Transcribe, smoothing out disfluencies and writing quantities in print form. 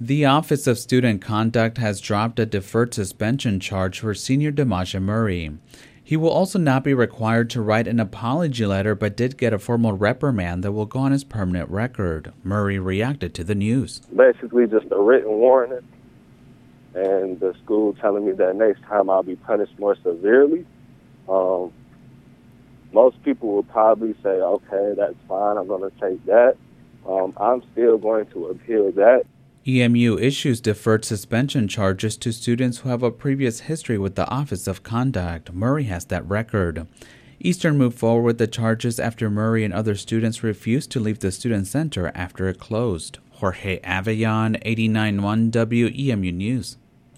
The Office of Student Conduct has dropped a deferred suspension charge for senior Demasha Murray. He will also not be required to write an apology letter, but did get a formal reprimand that will go on his permanent record. Murray reacted to the news. Basically just a written warning, and the school telling me that next time I'll be punished more severely. Most people will probably say, okay, that's fine, I'm going to take that. I'm still going to appeal that. EMU issues deferred suspension charges to students who have a previous history with the Office of Conduct. Murray has that record. Eastern moved forward with the charges after Murray and other students refused to leave the student center after it closed. Jorge Avellon, 89.1 WEMU News.